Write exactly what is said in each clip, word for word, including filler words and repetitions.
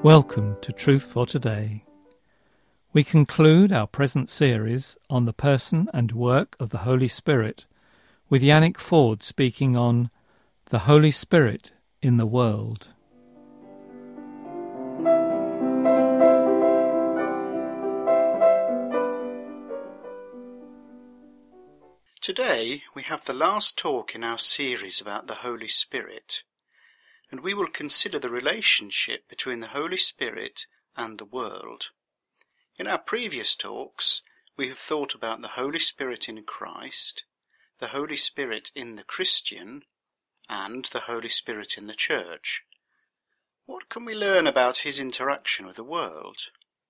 Welcome to Truth for Today. We conclude our present series on the person and work of the Holy Spirit with Yannick Ford speaking on the Holy Spirit in the world. Today we have the last talk in our series about the Holy Spirit, and we will consider the relationship between the Holy Spirit and the world. In our previous talks, we have thought about the Holy Spirit in Christ, the Holy Spirit in the Christian, and the Holy Spirit in the Church. What can we learn about his interaction with the world?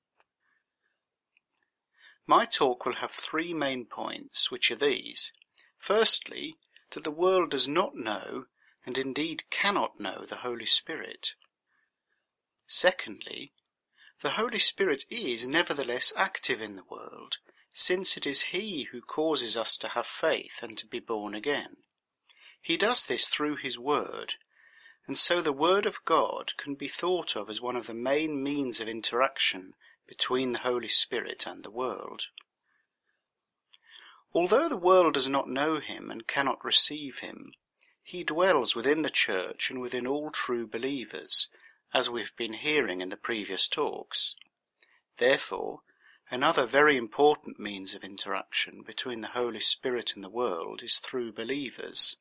My talk will have three main points, which are these. Firstly, that the world does not know, and indeed cannot know, the Holy Spirit. Secondly, the Holy Spirit is nevertheless active in the world, since it is he who causes us to have faith and to be born again. He does this through his Word, and so the Word of God can be thought of as one of the main means of interaction between the Holy Spirit and the world. Although the world does not know him and cannot receive him, he dwells within the Church and within all true believers, as we have been hearing in the previous talks. Therefore, another very important means of interaction between the Holy Spirit and the world is through believers.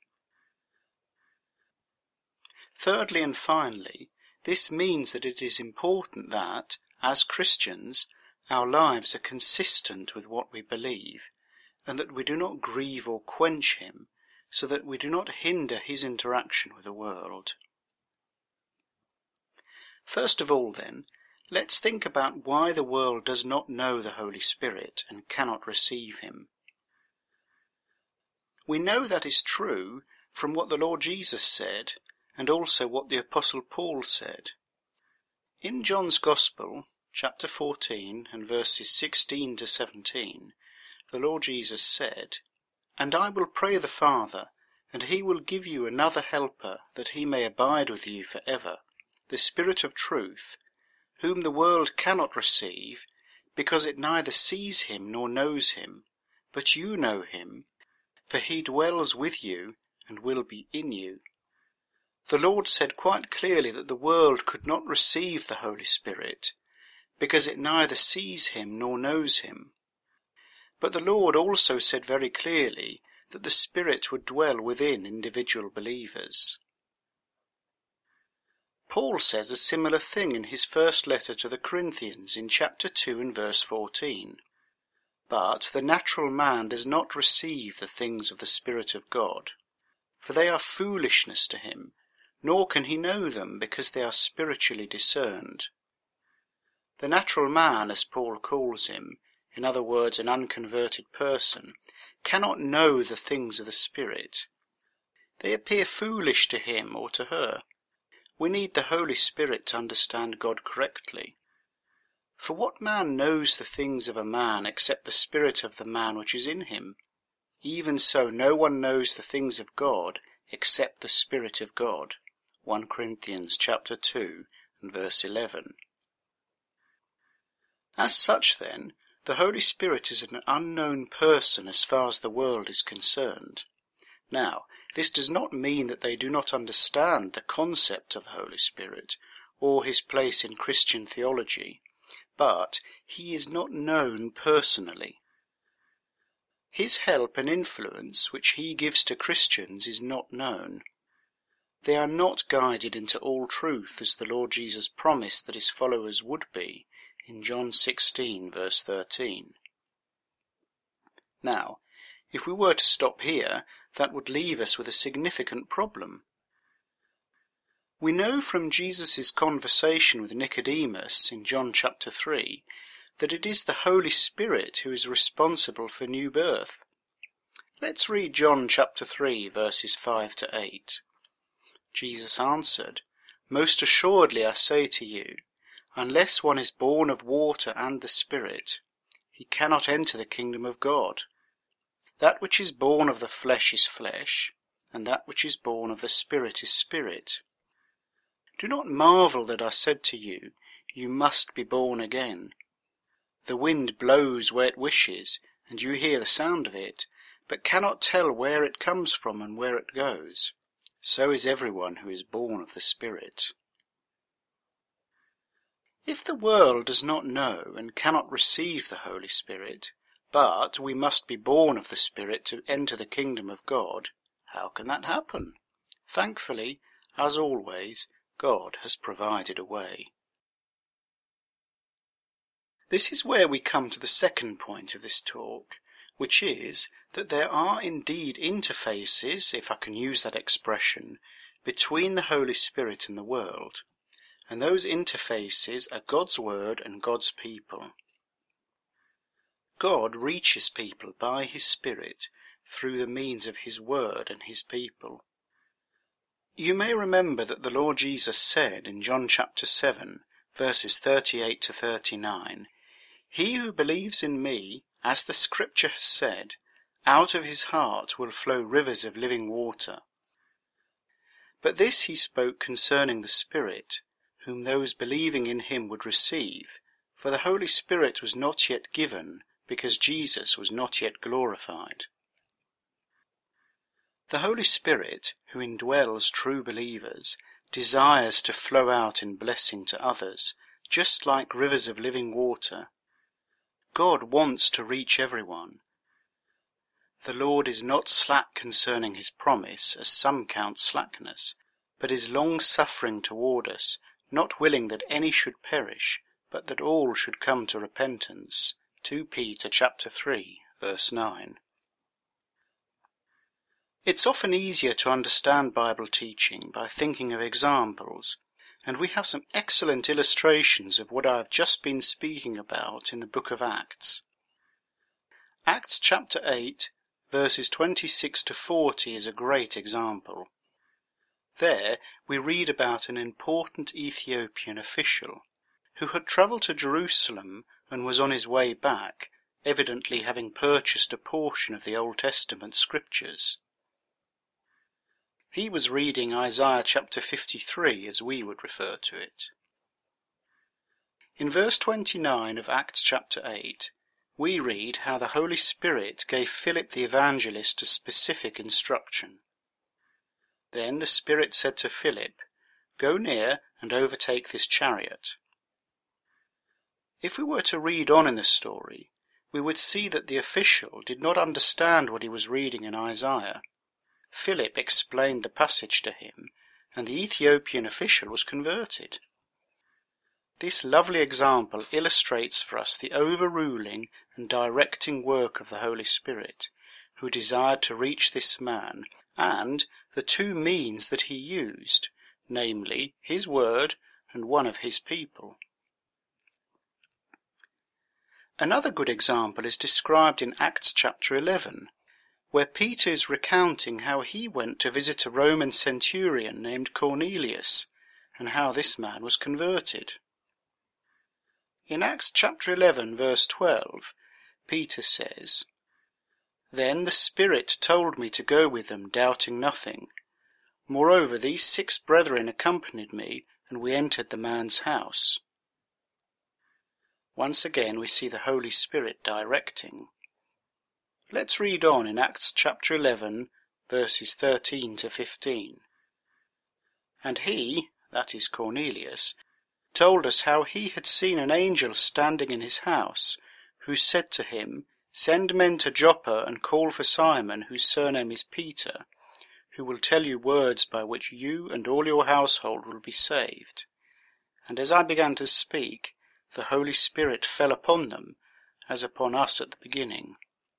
Thirdly and finally, this means that it is important that, as Christians, our lives are consistent with what we believe, and that we do not grieve or quench him, so that we do not hinder his interaction with the world. First of all, then, let's think about why the world does not know the Holy Spirit and cannot receive him. We know that is true from what the Lord Jesus said, and also what the Apostle Paul said. In John's Gospel, chapter fourteen, and verses sixteen to seventeen, the Lord Jesus said, "And I will pray the Father, and he will give you another helper, that he may abide with you for ever, the Spirit of truth, whom the world cannot receive, because it neither sees him nor knows him. But you know him, for he dwells with you and will be in you." The Lord said quite clearly that the world could not receive the Holy Spirit, because it neither sees him nor knows him. But the Lord also said very clearly that the Spirit would dwell within individual believers. Paul says a similar thing in his first letter to the Corinthians in chapter two and verse fourteen. "But the natural man does not receive the things of the Spirit of God, for they are foolishness to him, nor can he know them, because they are spiritually discerned." The natural man, as Paul calls him, in other words an unconverted person, cannot know the things of the Spirit. They appear foolish to him or to her. We need the Holy Spirit to understand God correctly. For what man knows the things of a man except the spirit of the man which is in him? Even so no one knows the things of God except the Spirit of God. First Corinthians chapter two and verse eleven. As such, then, the Holy Spirit is an unknown person as far as the world is concerned. Now, this does not mean that they do not understand the concept of the Holy Spirit or his place in Christian theology, but he is not known personally. His help and influence which he gives to Christians is not known. They are not guided into all truth as the Lord Jesus promised that his followers would be in John sixteen verse thirteen. Now, if we were to stop here, that would leave us with a significant problem. We know from Jesus' conversation with Nicodemus in John chapter three that it is the Holy Spirit who is responsible for new birth. Let's read John chapter three verses five to eight. Jesus answered, "Most assuredly I say to you, unless one is born of water and the Spirit, he cannot enter the kingdom of God. That which is born of the flesh is flesh, and that which is born of the Spirit is spirit. Do not marvel that I said to you, You must be born again. The wind blows where it wishes, and you hear the sound of it, but cannot tell where it comes from and where it goes. So is everyone who is born of the Spirit. If the world does not know and cannot receive the Holy Spirit, but we must be born of the Spirit to enter the kingdom of God, how can that happen? Thankfully, as always, God has provided a way. This is where we come to the second point of this talk, which is that there are indeed interfaces, if I can use that expression, between the Holy Spirit and the world, and those interfaces are God's Word and God's people. God reaches people by His Spirit through the means of His Word and His people. You may remember that the Lord Jesus said in John chapter seven, verses thirty-eight to thirty-nine, "He who believes in me, as the Scripture has said, out of his heart will flow rivers of living water." But this he spoke concerning the Spirit, whom those believing in him would receive, for the Holy Spirit was not yet given, because Jesus was not yet glorified. The Holy Spirit, who indwells true believers, desires to flow out in blessing to others, just like rivers of living water. God wants to reach everyone. The Lord is not slack concerning his promise, as some count slackness, but is long-suffering toward us, not willing that any should perish, but that all should come to repentance. Second Peter chapter three, verse nine. It's often easier to understand Bible teaching by thinking of examples, and we have some excellent illustrations of what I have just been speaking about in the book of Acts. Acts chapter eight, verses twenty-six to forty is a great example. There we read about an important Ethiopian official who had travelled to Jerusalem and was on his way back, evidently having purchased a portion of the Old Testament scriptures. He was reading Isaiah chapter fifty-three, as we would refer to it. In verse twenty-nine of Acts chapter eight, we read how the Holy Spirit gave Philip the evangelist a specific instruction. Then the Spirit said to Philip, "Go near and overtake this chariot." If we were to read on in the story, we would see that the official did not understand what he was reading in Isaiah. Philip explained the passage to him, and the Ethiopian official was converted. This lovely example illustrates for us the overruling and directing work of the Holy Spirit, who desired to reach this man, and the two means that he used, namely his word and one of his people. Another good example is described in Acts chapter eleven, where Peter is recounting how he went to visit a Roman centurion named Cornelius, and how this man was converted. In Acts chapter eleven, verse twelve, Peter says, "Then the Spirit told me to go with them, doubting nothing. Moreover, these six brethren accompanied me, and we entered the man's house." Once again we see the Holy Spirit directing. Let's read on in Acts chapter eleven, verses thirteen to fifteen. "And he," that is Cornelius, "told us how he had seen an angel standing in his house, who said to him, 'Send men to Joppa and call for Simon, whose surname is Peter, who will tell you words by which you and all your household will be saved.' And as I began to speak, the Holy Spirit fell upon them, as upon us at the beginning."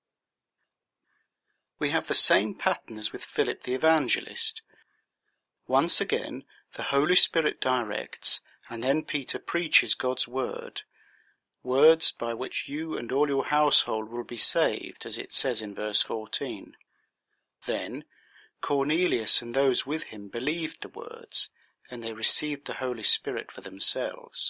We have the same pattern as with Philip the evangelist. Once again, the Holy Spirit directs, and then Peter preaches God's word, words by which you and all your household will be saved, as it says in verse fourteen. Then Cornelius and those with him believed the words, and they received the Holy Spirit for themselves.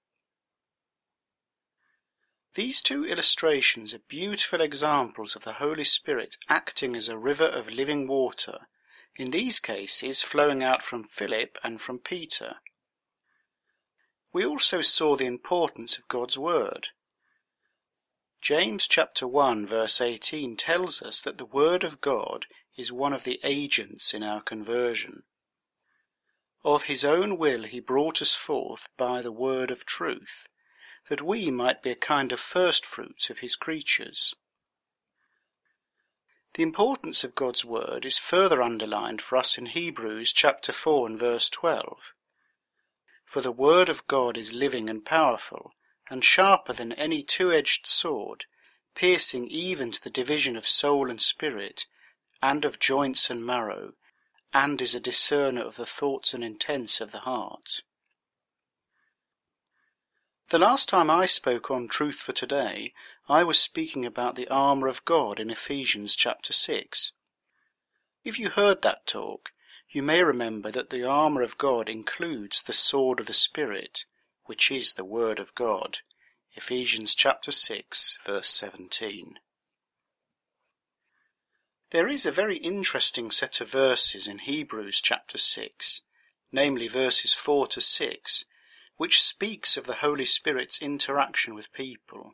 These two illustrations are beautiful examples of the Holy Spirit acting as a river of living water, in these cases flowing out from Philip and from Peter. We also saw the importance of God's Word. James chapter one verse eighteen tells us that the Word of God is one of the agents in our conversion. Of his own will he brought us forth by the word of truth, that we might be a kind of first fruits of his creatures. The importance of God's Word is further underlined for us in Hebrews chapter four and verse twelve. For the Word of God is living and powerful, and sharper than any two-edged sword, piercing even to the division of soul and spirit, and of joints and marrow, and is a discerner of the thoughts and intents of the heart. The last time I spoke on Truth for Today, I was speaking about the armour of God in Ephesians chapter six. If you heard that talk, you may remember that the armour of God includes the sword of the Spirit, which is the Word of God. Ephesians chapter six, verse seventeen. There is a very interesting set of verses in Hebrews chapter six, namely verses four to six, which speaks of the Holy Spirit's interaction with people.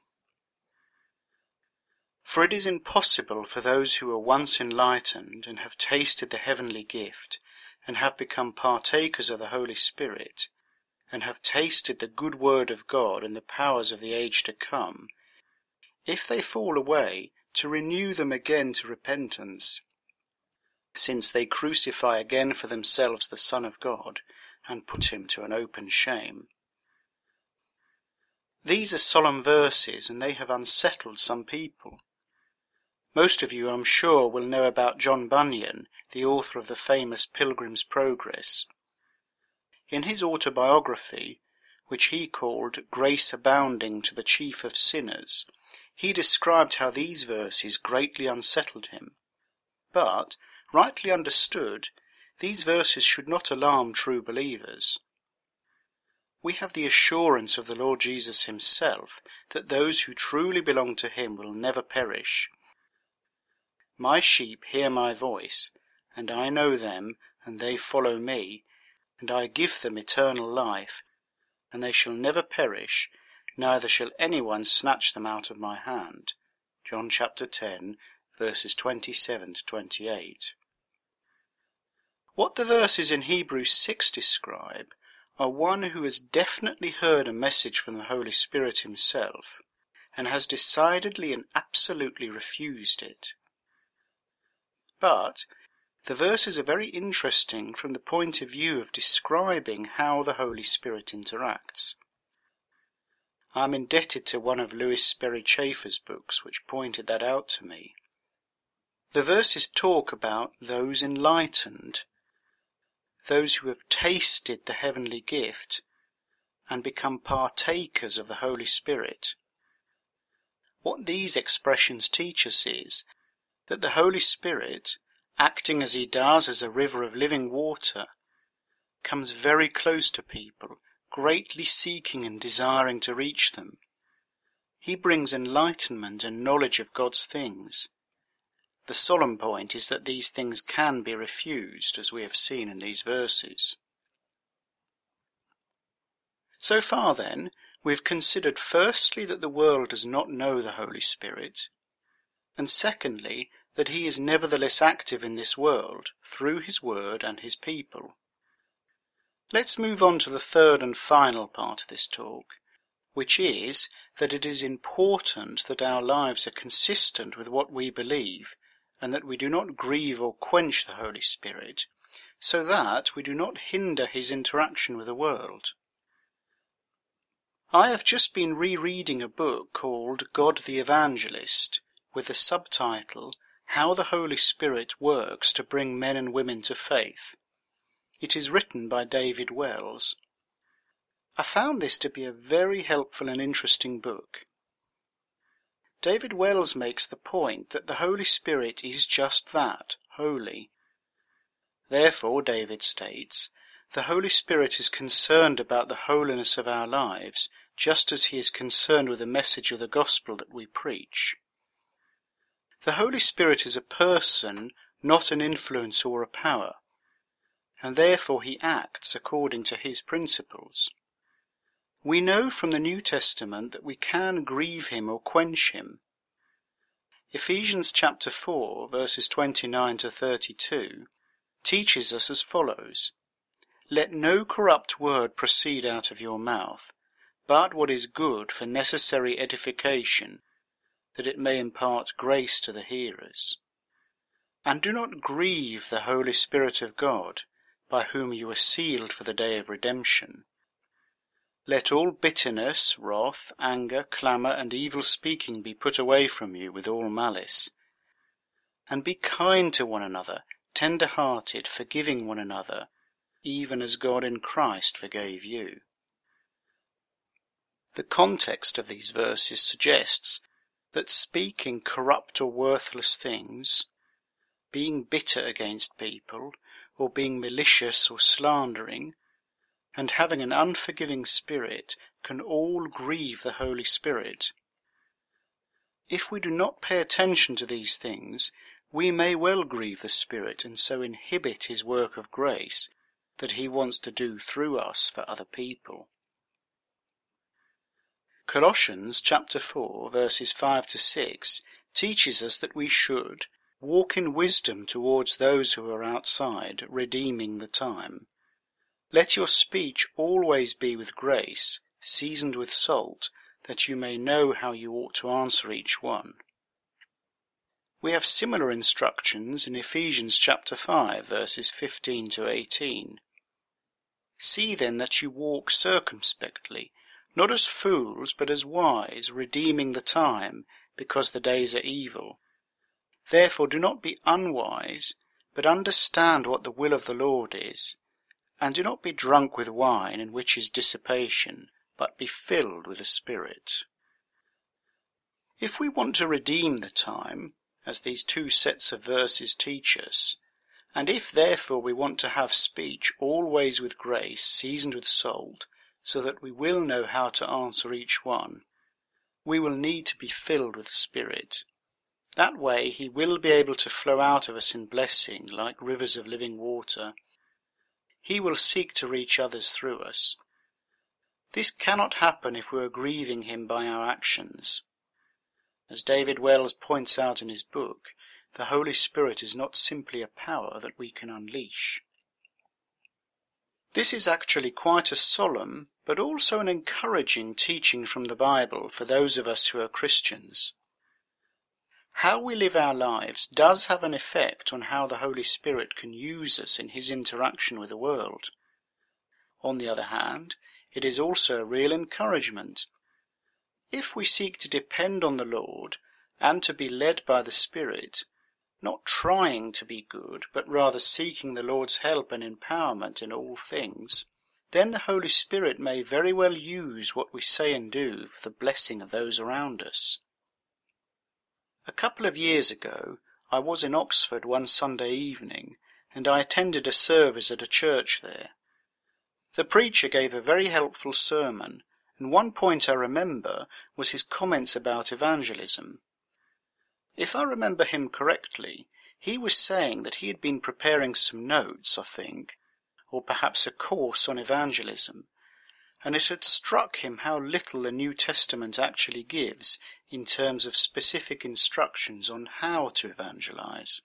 For it is impossible for those who are once enlightened and have tasted the heavenly gift, and have become partakers of the Holy Spirit, and have tasted the good word of God and the powers of the age to come, if they fall away, to renew them again to repentance, since they crucify again for themselves the Son of God, and put him to an open shame. These are solemn verses, and they have unsettled some people. Most of you, I'm sure, will know about John Bunyan, the author of the famous Pilgrim's Progress. In his autobiography, which he called Grace Abounding to the Chief of Sinners, he described how these verses greatly unsettled him. But, rightly understood, these verses should not alarm true believers. We have the assurance of the Lord Jesus himself that those who truly belong to him will never perish. My sheep hear my voice, and I know them, and they follow me, and I give them eternal life, and they shall never perish, neither shall anyone snatch them out of my hand. John chapter ten, verses twenty-seven to twenty-eight. What the verses in Hebrews six describe are one who has definitely heard a message from the Holy Spirit himself, and has decidedly and absolutely refused it. But the verses are very interesting from the point of view of describing how the Holy Spirit interacts. I am indebted to one of Lewis Sperry Chafer's books which pointed that out to me. The verses talk about those enlightened, those who have tasted the heavenly gift and become partakers of the Holy Spirit. What these expressions teach us is that the Holy Spirit, acting as he does as a river of living water, comes very close to people, greatly seeking and desiring to reach them. He brings enlightenment and knowledge of God's things. The solemn point is that these things can be refused, as we have seen in these verses. So far, then, we have considered firstly that the world does not know the Holy Spirit, and secondly, that he is nevertheless active in this world through his word and his people. Let's move on to the third and final part of this talk, which is that it is important that our lives are consistent with what we believe, and that we do not grieve or quench the Holy Spirit, so that we do not hinder his interaction with the world. I have just been rereading a book called God the Evangelist, with the subtitle How the Holy Spirit Works to Bring Men and Women to Faith. It is written by David Wells. I found this to be a very helpful and interesting book. David Wells makes the point that the Holy Spirit is just that, holy. Therefore, David states, the Holy Spirit is concerned about the holiness of our lives, just as he is concerned with the message of the gospel that we preach. The Holy Spirit is a person, not an influence or a power, and therefore he acts according to his principles. We know from the New Testament that we can grieve him or quench him. Ephesians chapter four, verses twenty-nine to thirty-two, teaches us as follows: "Let no corrupt word proceed out of your mouth, but what is good for necessary edification, that it may impart grace to the hearers. And do not grieve the Holy Spirit of God, by whom you are sealed for the day of redemption. Let all bitterness, wrath, anger, clamour, and evil speaking be put away from you with all malice. And be kind to one another, tender-hearted, forgiving one another, even as God in Christ forgave you." The context of these verses suggests that speaking corrupt or worthless things, being bitter against people, or being malicious or slandering, and having an unforgiving spirit can all grieve the Holy Spirit. If we do not pay attention to these things, we may well grieve the Spirit and so inhibit his work of grace that he wants to do through us for other people. Colossians chapter four, verses five to six teaches us that we should walk in wisdom towards those who are outside, redeeming the time. Let your speech always be with grace, seasoned with salt, that you may know how you ought to answer each one. We have similar instructions in Ephesians chapter five, verses fifteen to eighteen. "See then that you walk circumspectly, not as fools, but as wise, redeeming the time, because the days are evil. Therefore do not be unwise, but understand what the will of the Lord is. And do not be drunk with wine, in which is dissipation, but be filled with the Spirit." If we want to redeem the time, as these two sets of verses teach us, and if therefore we want to have speech always with grace, seasoned with salt, so that we will know how to answer each one, we will need to be filled with the Spirit. That way he will be able to flow out of us in blessing like rivers of living water. He will seek to reach others through us. This cannot happen if we are grieving him by our actions. As David Wells points out in his book, the Holy Spirit is not simply a power that we can unleash. This is actually quite a solemn, but also an encouraging teaching from the Bible for those of us who are Christians. How we live our lives does have an effect on how the Holy Spirit can use us in his interaction with the world. On the other hand, it is also a real encouragement. If we seek to depend on the Lord and to be led by the Spirit, not trying to be good, but rather seeking the Lord's help and empowerment in all things, then the Holy Spirit may very well use what we say and do for the blessing of those around us. A couple of years ago, I was in Oxford one Sunday evening, and I attended a service at a church there. The preacher gave a very helpful sermon, and one point I remember was his comments about evangelism. If I remember him correctly, he was saying that he had been preparing some notes, I think, or perhaps a course on evangelism, and it had struck him how little the New Testament actually gives in terms of specific instructions on how to evangelize.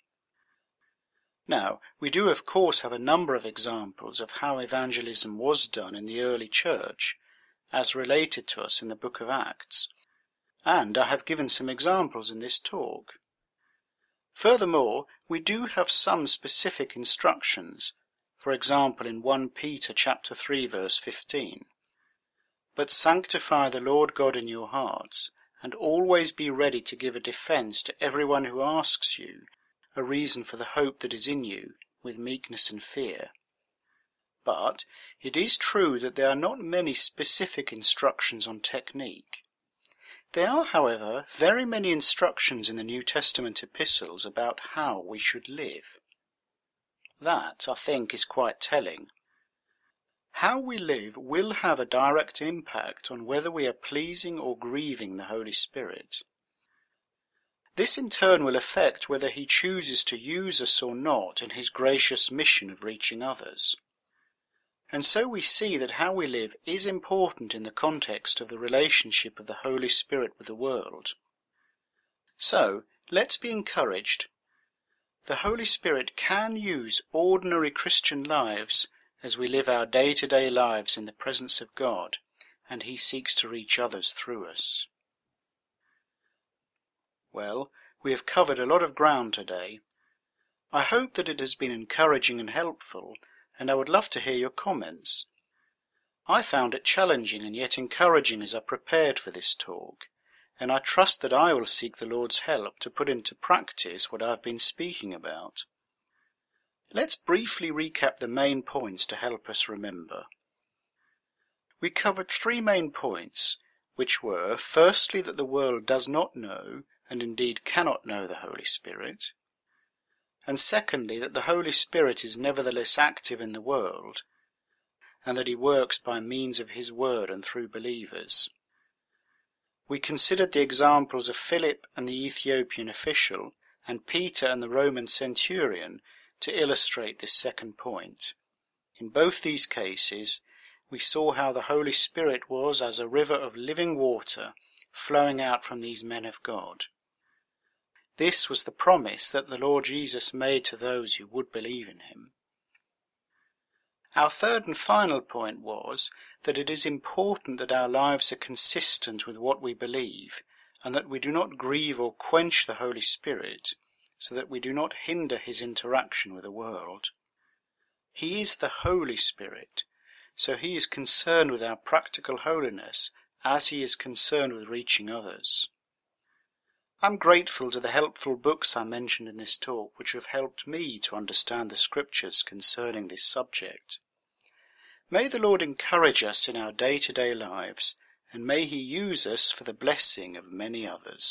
Now, we do of course have a number of examples of how evangelism was done in the early church, as related to us in the book of Acts, and I have given some examples in this talk. Furthermore, we do have some specific instructions, for example in First Peter chapter three verse fifteen. "But sanctify the Lord God in your hearts, and always be ready to give a defense to everyone who asks you a reason for the hope that is in you, with meekness and fear." But it is true that there are not many specific instructions on technique. There are, however, very many instructions in the New Testament epistles about how we should live. That, I think, is quite telling. How we live will have a direct impact on whether we are pleasing or grieving the Holy Spirit. This in turn will affect whether he chooses to use us or not in his gracious mission of reaching others. And so we see that how we live is important in the context of the relationship of the Holy Spirit with the world. So, let's be encouraged. The Holy Spirit can use ordinary Christian lives as we live our day-to-day lives in the presence of God, and he seeks to reach others through us. Well, we have covered a lot of ground today. I hope that it has been encouraging and helpful, and I would love to hear your comments. I found it challenging and yet encouraging as I prepared for this talk, and I trust that I will seek the Lord's help to put into practice what I have been speaking about. Let's briefly recap the main points to help us remember. We covered three main points, which were, firstly, that the world does not know, and indeed cannot know, the Holy Spirit, and secondly, that the Holy Spirit is nevertheless active in the world, and that he works by means of his word and through believers. We considered the examples of Philip and the Ethiopian official, and Peter and the Roman centurion, to illustrate this second point. In both these cases, we saw how the Holy Spirit was as a river of living water flowing out from these men of God. This was the promise that the Lord Jesus made to those who would believe in him. Our third and final point was that it is important that our lives are consistent with what we believe, and that we do not grieve or quench the Holy Spirit, so that we do not hinder his interaction with the world. He is the Holy Spirit, so he is concerned with our practical holiness as he is concerned with reaching others. I'm grateful to the helpful books I mentioned in this talk, which have helped me to understand the Scriptures concerning this subject. May the Lord encourage us in our day-to-day lives, and may he use us for the blessing of many others.